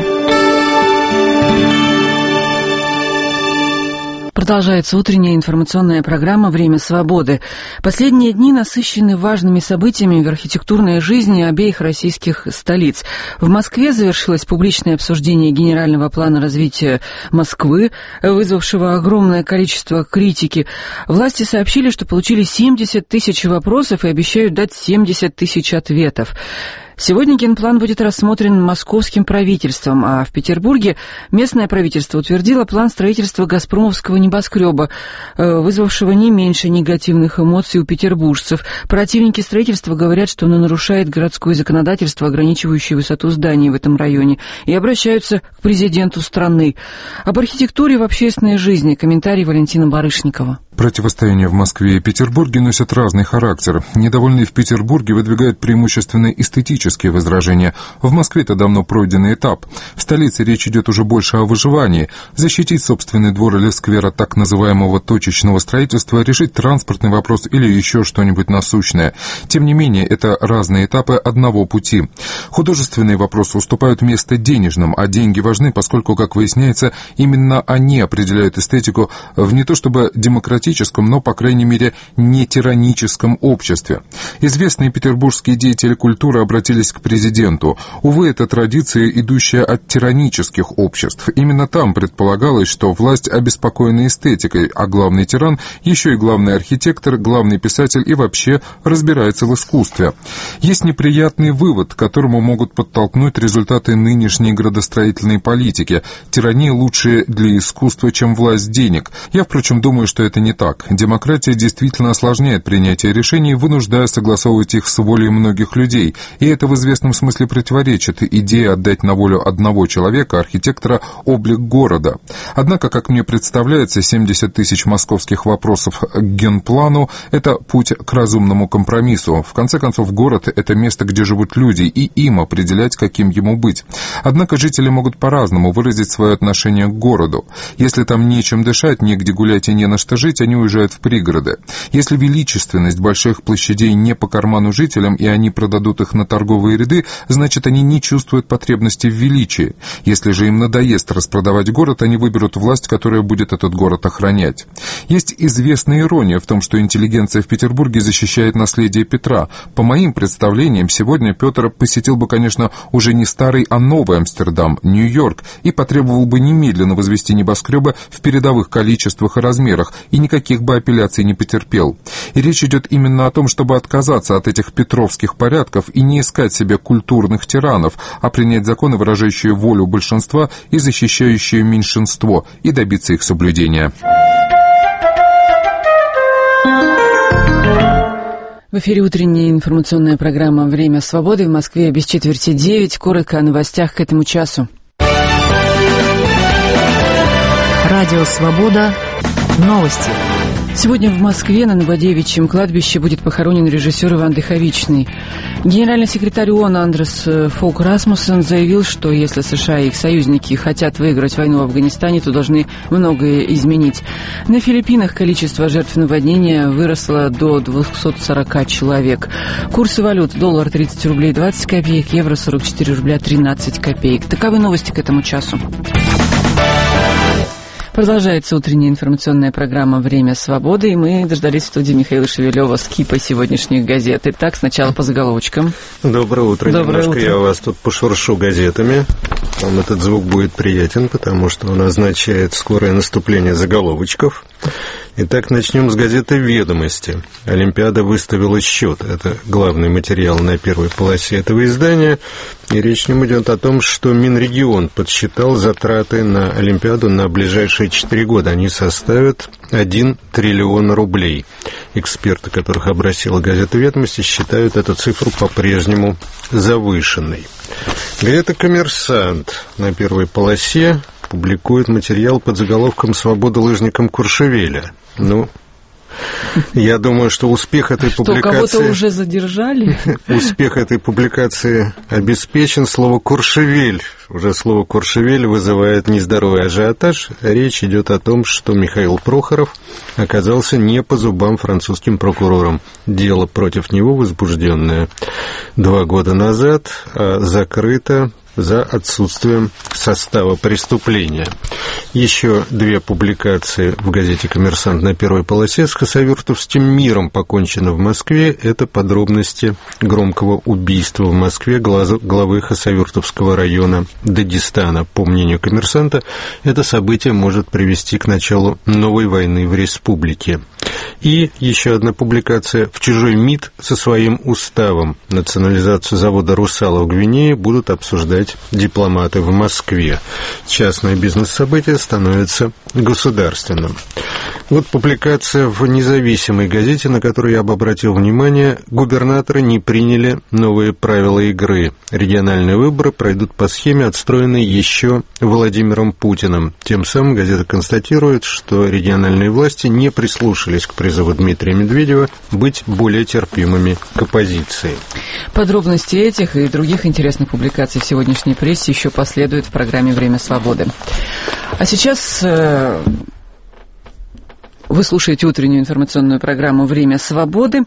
Продолжается утренняя информационная программа «Время свободы». Последние дни насыщены важными событиями в архитектурной жизни обеих российских столиц. В Москве завершилось публичное обсуждение генерального плана развития Москвы, вызвавшего огромное количество критики. Власти сообщили, что получили семьдесят тысяч вопросов и обещают дать семьдесят тысяч ответов. Сегодня генплан будет рассмотрен московским правительством, а в Петербурге местное правительство утвердило план строительства газпромовского небоскреба, вызвавшего не меньше негативных эмоций у петербуржцев. Противники строительства говорят, что оно нарушает городское законодательство, ограничивающее высоту зданий в этом районе, и обращаются к президенту страны. Об архитектуре в общественной жизни комментарий Валентина Барышникова. Противостояния в Москве и Петербурге носят разный характер. Недовольные в Петербурге выдвигают преимущественно эстетические возражения. В Москве это давно пройденный этап. В столице речь идет уже больше о выживании. Защитить собственный двор или сквер от так называемого точечного строительства, решить транспортный вопрос или еще что-нибудь насущное. Тем не менее, это разные этапы одного пути. Художественные вопросы уступают место денежным, а деньги важны, поскольку, как выясняется, именно они определяют эстетику в не то чтобы демократическом, но, по крайней мере, не тираническом обществе. Известные петербургские деятели культуры обратились к президенту. Увы, это традиция, идущая от тиранических обществ. Именно там предполагалось, что власть обеспокоена эстетикой, а главный тиран еще и главный архитектор, главный писатель и вообще разбирается в искусстве. Есть неприятный вывод, к которому могут подтолкнуть результаты нынешней градостроительной политики. Тирания лучше для искусства, чем власть денег. Я, впрочем, думаю, что это не так. Демократия действительно осложняет принятие решений, вынуждая согласовывать их с волей многих людей. И это в известном смысле противоречит идее отдать на волю одного человека, архитектора, облик города. Однако, как мне представляется, семьдесят тысяч московских вопросов к генплану – это путь к разумному компромиссу. В конце концов, город – это место, где живут люди, и им определять, каким ему быть. Однако жители могут по-разному выразить свое отношение к городу. Если там нечем дышать, негде гулять и не на что жить, они уезжают в пригороды. Если величественность больших площадей не по карману жителям, и они продадут их на торговые ряды, значит, они не чувствуют потребности в величии. Если же им надоест распродавать город, они выберут власть, которая будет этот город охранять. Есть известная ирония в том, что интеллигенция в Петербурге защищает наследие Петра. По моим представлениям, сегодня Петр посетил бы, конечно, уже не старый, а новый Амстердам, Нью-Йорк, и потребовал бы немедленно возвести небоскребы в передовых количествах и размерах, и никаких бы апелляций не потерпел. И речь идет именно о том, чтобы отказаться от этих петровских порядков и не искать себе культурных тиранов, а принять законы, выражающие волю большинства и защищающие меньшинство, и добиться их соблюдения. В эфире утренняя информационная программа «Время свободы» в Москве без четверти девять. Коротко о новостях к этому часу. Радио «Свобода». Новости. Сегодня в Москве на Новодевичьем кладбище будет похоронен режиссер Иван Дыховичный. Генеральный секретарь ООН Андрес Фог Расмуссен заявил, что если США и их союзники хотят выиграть войну в Афганистане, то должны многое изменить. На Филиппинах количество жертв наводнения выросло до двухсот сорока человек. Курсы валют: доллар тридцать рублей двадцать копеек, евро сорок четыре рубля тринадцать копеек. Таковы новости к этому часу. Продолжается утренняя информационная программа «Время свободы», и мы дождались в студии Михаила Шевелева с кипой сегодняшних газет. Итак, сначала по заголовочкам. Доброе утро. Доброе Немножко утро. Я у вас тут пошуршу газетами. Вам этот звук будет приятен, потому что он означает скорое наступление заголовочков. Итак, начнем с газеты «Ведомости». Олимпиада выставила счет. Это главный материал на первой полосе этого издания. И речь не идет о том, что Минрегион подсчитал затраты на Олимпиаду на ближайшие четыре года. Они составят один триллион рублей. Эксперты, которых опросила газета «Ведомости», считают эту цифру по-прежнему завышенной. Газета «Коммерсант» на первой полосе публикует материал под заголовком «Свобода лыжникам Куршевеля». Ну, я думаю, что успех этой что, публикации... кого-то уже задержали? Успех этой публикации обеспечен. Слово «Куршевель», уже слово «Куршевель» вызывает нездоровый ажиотаж. Речь идет о том, что Михаил Прохоров оказался не по зубам французским прокурорам. Дело против него, возбужденное два года назад, закрыто за отсутствием состава преступления. Еще две публикации в газете «Коммерсант» на первой полосе. С хасавюртовским миром покончено в Москве. Это подробности громкого убийства в Москве главы хасавюртовского района Дагестана. По мнению «Коммерсанта», это событие может привести к началу новой войны в республике. И еще одна публикация. В чужой МИД со своим уставом национализацию завода «Русала» в Гвинее будут обсуждать дипломаты в Москве. Частное бизнес-событие становится государственным. Вот публикация в независимой газете, на которую я бы обратил внимание. Губернаторы не приняли новые правила игры. Региональные выборы пройдут по схеме, отстроенной еще Владимиром Путиным. Тем самым газета констатирует, что региональные власти не прислушались к призыву Дмитрия Медведева быть более терпимыми к оппозиции. Подробности этих и других интересных публикаций в сегодняшней прессе еще последуют в программе «Время свободы». А сейчас... Вы слушаете утреннюю информационную программу «Время свободы».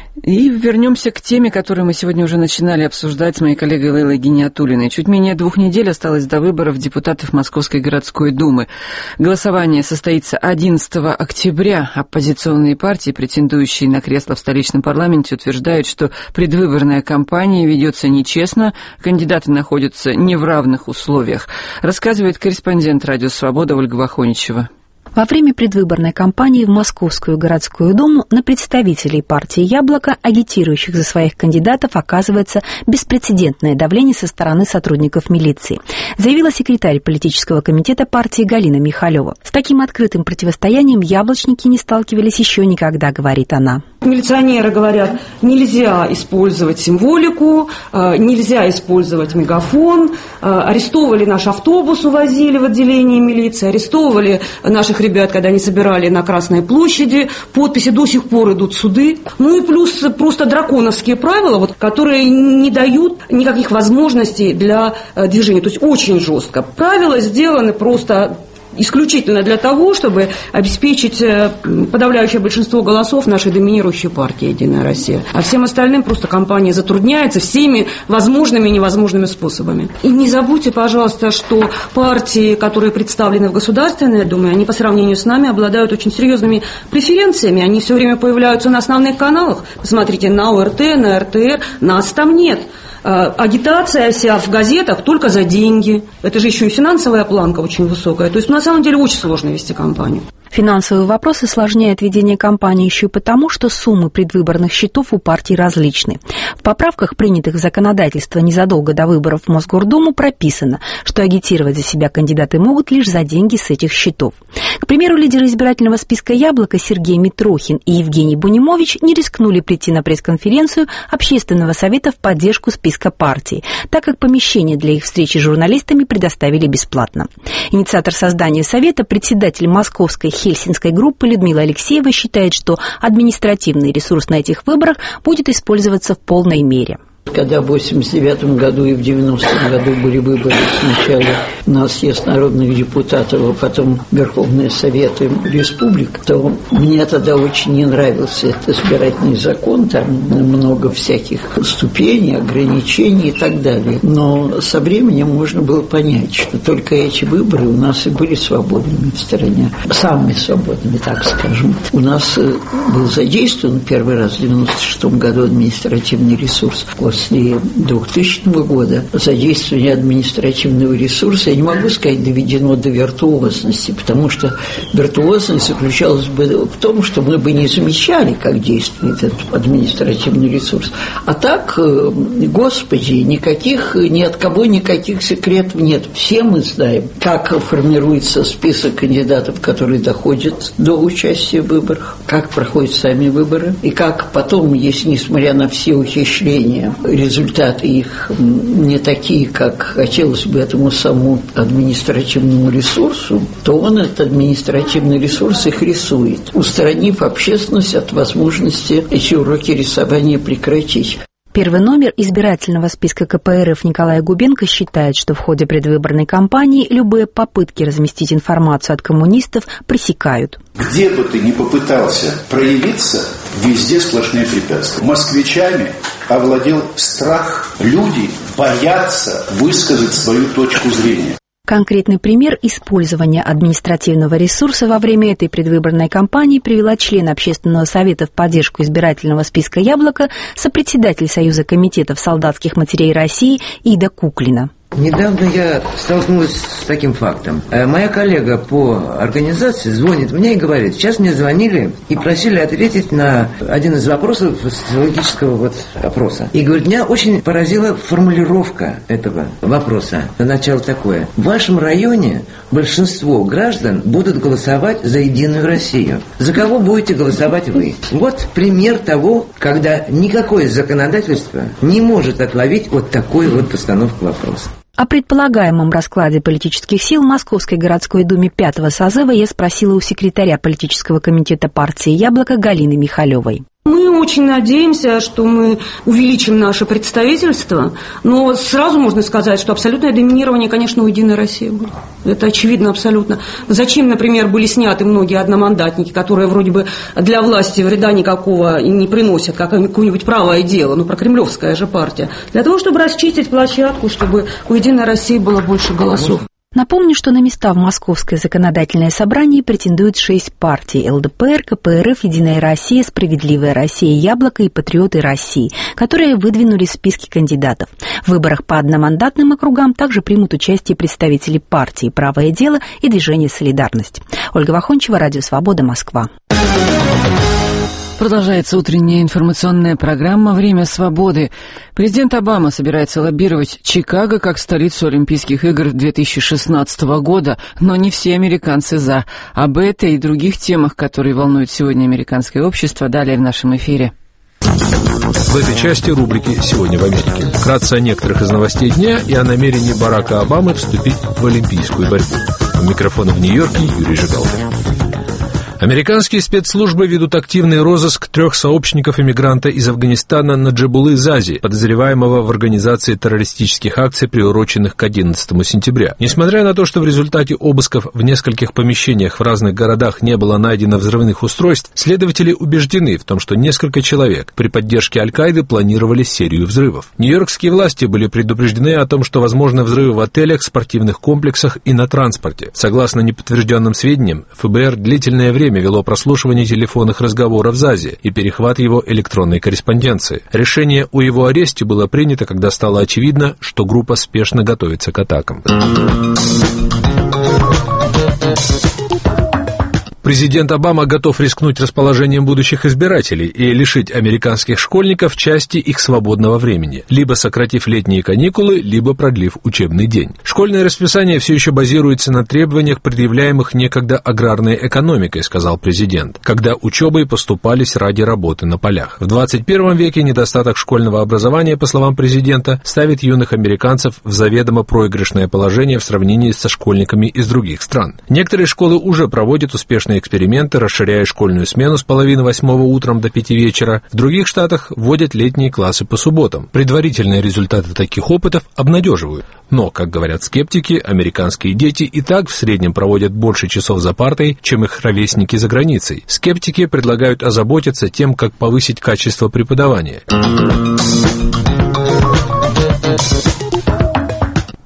И вернемся к теме, которую мы сегодня уже начинали обсуждать с моей коллегой Лейлой Гиниатуллиной. Чуть менее двух недель осталось до выборов депутатов Московской городской думы. Голосование состоится одиннадцатого октября. Оппозиционные партии, претендующие на кресло в столичном парламенте, утверждают, что предвыборная кампания ведется нечестно, кандидаты находятся не в равных условиях. Рассказывает корреспондент «Радио Свобода» Ольга Вахоничева. Во время предвыборной кампании в Московскую городскую думу на представителей партии «Яблоко», агитирующих за своих кандидатов, оказывается беспрецедентное давление со стороны сотрудников милиции, заявила секретарь политического комитета партии Галина Михалева. С таким открытым противостоянием яблочники не сталкивались еще никогда, говорит она. Милиционеры говорят, нельзя использовать символику, нельзя использовать мегафон, арестовывали наш автобус, увозили в отделение милиции, арестовывали наших ребят, когда они собирали на Красной площади, подписи, до сих пор идут суды. Ну и плюс просто драконовские правила, вот, которые не дают никаких возможностей для движения. То есть очень жестко. Правила сделаны просто... исключительно для того, чтобы обеспечить подавляющее большинство голосов нашей доминирующей партии «Единая Россия». А всем остальным просто кампания затрудняется всеми возможными и невозможными способами. И не забудьте, пожалуйста, что партии, которые представлены в Государственной Думе, они по сравнению с нами обладают очень серьезными преференциями. Они все время появляются на основных каналах. Посмотрите, на ОРТ, на эр тэ эр. Нас там нет. Агитация вся в газетах только за деньги. Это же еще и финансовая планка очень высокая. То есть на самом деле очень сложно вести кампанию. Финансовые вопросы осложняют ведение кампании еще и потому, что суммы предвыборных счетов у партий различны. В поправках, принятых в законодательство незадолго до выборов в Мосгордуму, прописано, что агитировать за себя кандидаты могут лишь за деньги с этих счетов. К примеру, лидеры избирательного списка «Яблоко» Сергей Митрохин и Евгений Бунимович не рискнули прийти на пресс-конференцию Общественного совета в поддержку списка партий, так как помещение для их встречи с журналистами предоставили бесплатно. Инициатор создания совета, председатель Московской Хельсинской группы Людмила Алексеева считает, что административный ресурс на этих выборах будет использоваться в полной мере. Когда в восемьдесят девятом году и в девяностом году были выборы сначала на съезд народных депутатов, а потом Верховные Советы республик, то мне тогда очень не нравился этот избирательный закон, там много всяких ступеней, ограничений и так далее. Но со временем можно было понять, что только эти выборы у нас и были свободными в стране, самыми свободными, так скажем. У нас был задействован первый раз в девяносто шестом году административный ресурс после двухтысячного года задействование административного ресурса, я не могу сказать, доведено до виртуозности, потому что виртуозность заключалась бы в том, что мы бы не замечали, как действует этот административный ресурс. А так, господи, никаких, ни от кого никаких секретов нет. Все мы знаем, как формируется список кандидатов, которые доходят до участия в выборах, как проходят сами выборы, и как потом, если, несмотря на все ухищрения, результаты их не такие, как хотелось бы этому самому административному ресурсу, то он, этот административный ресурс, их рисует, устранив общественность от возможности эти уроки рисования прекратить. Первый номер избирательного списка ка пэ эр эф Николай Губенко считает, что в ходе предвыборной кампании любые попытки разместить информацию от коммунистов пресекают. Где бы ты ни попытался проявиться, везде сплошные препятствия. Москвичами овладел страх. Люди боятся высказать свою точку зрения. Конкретный пример использования административного ресурса во время этой предвыборной кампании привела член Общественного совета в поддержку избирательного списка «Яблоко», сопредседатель Союза комитетов солдатских матерей России Ида Куклина. Недавно я столкнулась с таким фактом. Моя коллега по организации звонит мне и говорит, сейчас мне звонили и просили ответить на один из вопросов социологического вот опроса. И говорит, меня очень поразила формулировка этого вопроса. Начало такое. В вашем районе большинство граждан будут голосовать за Единую Россию. За кого будете голосовать вы? Вот пример того, когда никакое законодательство не может отловить вот такую вот постановку вопроса. О предполагаемом раскладе политических сил в Московской городской думе пятого созыва я спросила у секретаря политического комитета партии «Яблоко» Галины Михалевой. Мы очень надеемся, что мы увеличим наше представительство, но сразу можно сказать, что абсолютное доминирование, конечно, у «Единой России» будет. Это очевидно абсолютно. Зачем, например, были сняты многие одномандатники, которые вроде бы для власти вреда никакого не приносят, как какое-нибудь правое дело, ну, прокремлевская же партия, для того, чтобы расчистить площадку, чтобы у «Единой России» было больше голосов. Напомню, что на места в Московское законодательное собрание претендуют шесть партий: эл дэ пэ эр, ка пэ эр эф, Единая Россия, Справедливая Россия, Яблоко и Патриоты России, которые выдвинули списки кандидатов. В выборах по одномандатным округам также примут участие представители партии «Правое дело» и движения «Солидарность». Ольга Вахончева, Радио Свобода, Москва. Продолжается утренняя информационная программа «Время свободы». Президент Обама собирается лоббировать Чикаго как столицу Олимпийских игр две тысячи шестнадцатого года, но не все американцы за. Об этой и других темах, которые волнуют сегодня американское общество, далее в нашем эфире. В этой части рубрики «Сегодня в Америке». Вкратце о некоторых из новостей дня и о намерении Барака Обамы вступить в олимпийскую борьбу. У микрофона в Нью-Йорке Юрий Жигалкин. Американские спецслужбы ведут активный розыск трех сообщников-иммигранта из Афганистана Наджибуллы Зази, подозреваемого в организации террористических акций, приуроченных к одиннадцатому сентября. Несмотря на то, что в результате обысков в нескольких помещениях в разных городах не было найдено взрывных устройств, следователи убеждены в том, что несколько человек при поддержке Аль-Каиды планировали серию взрывов. Нью-Йоркские власти были предупреждены о том, что возможны взрывы в отелях, спортивных комплексах и на транспорте. Согласно неподтвержденным сведениям, эф бэ эр длительное время вело прослушивание телефонных разговоров Зази и перехват его электронной корреспонденции. Решение о его аресте было принято, когда стало очевидно, что группа спешно готовится к атакам. Президент Обама готов рискнуть расположением будущих избирателей и лишить американских школьников части их свободного времени, либо сократив летние каникулы, либо продлив учебный день. Школьное расписание все еще базируется на требованиях, предъявляемых некогда аграрной экономикой, сказал президент, когда учебой поступались ради работы на полях. В двадцать первом веке недостаток школьного образования, по словам президента, ставит юных американцев в заведомо проигрышное положение в сравнении со школьниками из других стран. Некоторые школы уже проводят успешные эксперименты, расширяя школьную смену с половины восьмого утром до пяти вечера. В других штатах вводят летние классы по субботам. Предварительные результаты таких опытов обнадеживают. Но, как говорят скептики, американские дети и так в среднем проводят больше часов за партой, чем их ровесники за границей. Скептики предлагают озаботиться тем, как повысить качество преподавания.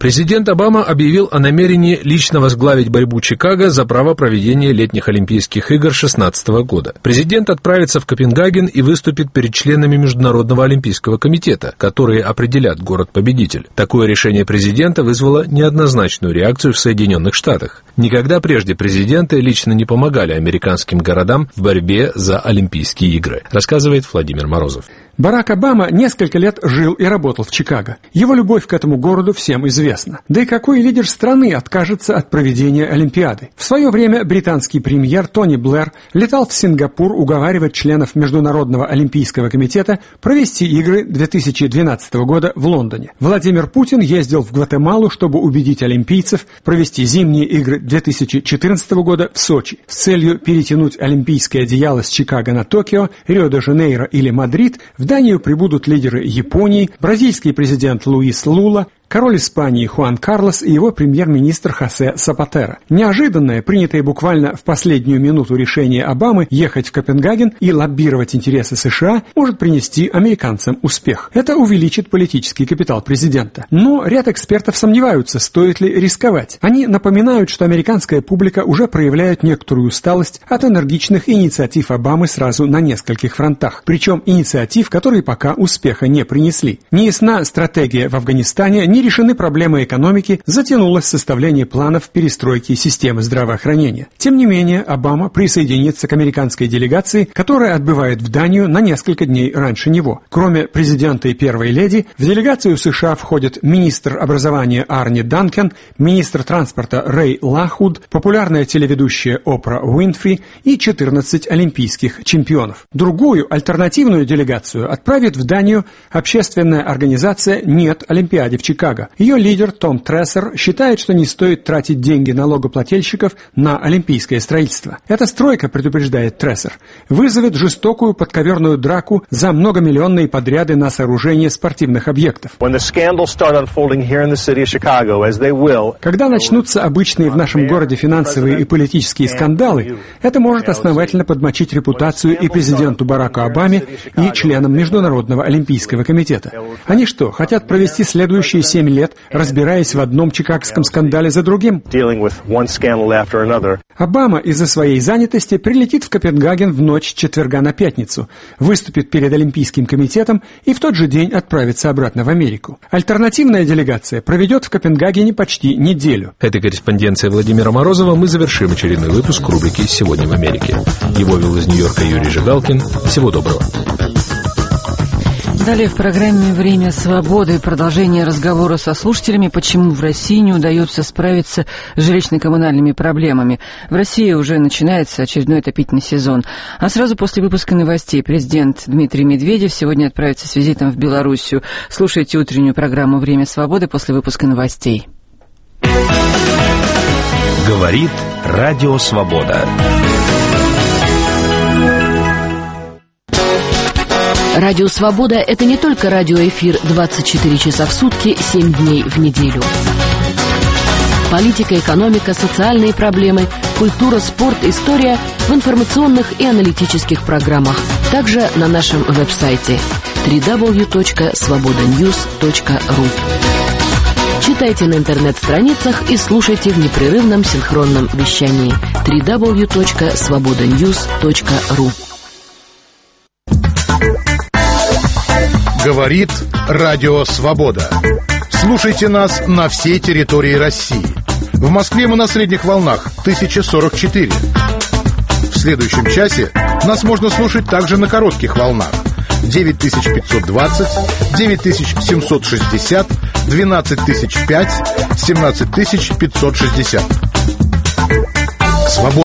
Президент Обама объявил о намерении лично возглавить борьбу Чикаго за право проведения летних Олимпийских игр две тысячи шестнадцатого года. Президент отправится в Копенгаген и выступит перед членами Международного олимпийского комитета, которые определят город-победитель. Такое решение президента вызвало неоднозначную реакцию в Соединенных Штатах. Никогда прежде президенты лично не помогали американским городам в борьбе за Олимпийские игры, рассказывает Владимир Морозов. Барак Обама несколько лет жил и работал в Чикаго. Его любовь к этому городу всем известна. Да и какой лидер страны откажется от проведения Олимпиады? В свое время британский премьер Тони Блэр летал в Сингапур уговаривать членов Международного олимпийского комитета провести игры две тысячи двенадцатого года в Лондоне. Владимир Путин ездил в Гватемалу, чтобы убедить олимпийцев провести зимние игры две тысячи четырнадцатого года в Сочи с целью перетянуть олимпийское одеяло с Чикаго на Токио, Рио-де-Жанейро или Мадрид. В Данию прибудут лидеры Японии, бразильский президент Луис Лула, король Испании Хуан Карлос и его премьер-министр Хосе Сапатера. Неожиданное, принятое буквально в последнюю минуту решение Обамы ехать в Копенгаген и лоббировать интересы США может принести американцам успех. Это увеличит политический капитал президента. Но ряд экспертов сомневаются, стоит ли рисковать. Они напоминают, что американская публика уже проявляет некоторую усталость от энергичных инициатив Обамы сразу на нескольких фронтах. Причем инициатив, которые пока успеха не принесли. Неясна стратегия в Афганистане, не решены проблемы экономики, затянулось составление планов перестройки системы здравоохранения. Тем не менее, Обама присоединится к американской делегации, которая отбывает в Данию на несколько дней раньше него. Кроме президента и первой леди, в делегацию США входят министр образования Арни Данкен, министр транспорта Рэй Лахуд, популярная телеведущая Опра Уинфри и четырнадцать олимпийских чемпионов. Другую, альтернативную делегацию отправит в Данию общественная организация «Нет Олимпиаде в Чикаго». Ее лидер Том Трессер считает, что не стоит тратить деньги налогоплательщиков на олимпийское строительство. Эта стройка, предупреждает Трессер, вызовет жестокую подковерную драку за многомиллионные подряды на сооружение спортивных объектов. Когда начнутся обычные в нашем городе финансовые и политические скандалы, это может основательно подмочить репутацию и президенту Бараку Обаме, и членам Международного олимпийского комитета. Они что, хотят провести следующие семь лет, разбираясь в одном чикагском скандале за другим? Обама из-за своей занятости прилетит в Копенгаген в ночь четверга на пятницу, выступит перед Олимпийским комитетом и в тот же день отправится обратно в Америку. Альтернативная делегация проведет в Копенгагене почти неделю. Этой корреспонденцией Владимира Морозова мы завершим очередной выпуск рубрики «Сегодня в Америке». Его вел из Нью-Йорка Юрий Жигалкин. Всего доброго. Далее в программе «Время свободы» продолжение разговора со слушателями, почему в России не удается справиться с жилищно-коммунальными проблемами. В России уже начинается очередной отопительный сезон. А сразу после выпуска новостей президент Дмитрий Медведев сегодня отправится с визитом в Белоруссию. Слушайте утреннюю программу «Время свободы» после выпуска новостей. Говорит Радио Свобода. Радио «Свобода» — это не только радиоэфир двадцать четыре часа в сутки, семь дней в неделю. Политика, экономика, социальные проблемы, культура, спорт, история в информационных и аналитических программах. Также на нашем веб-сайте дабл ю дабл ю дабл ю точка свобода ньюс точка ру. Читайте на интернет-страницах и слушайте в непрерывном синхронном вещании дабл ю дабл ю дабл ю точка свобода ньюс точка ру. Говорит Радио Свобода. Слушайте нас на всей территории России. В Москве мы на средних волнах тысяча сорок четыре. В следующем часе нас можно слушать также на коротких волнах девять тысяч пятьсот двадцать, девять тысяч семьсот шестьдесят, двенадцать тысяч пять, семнадцать тысяч пятьсот шестьдесят.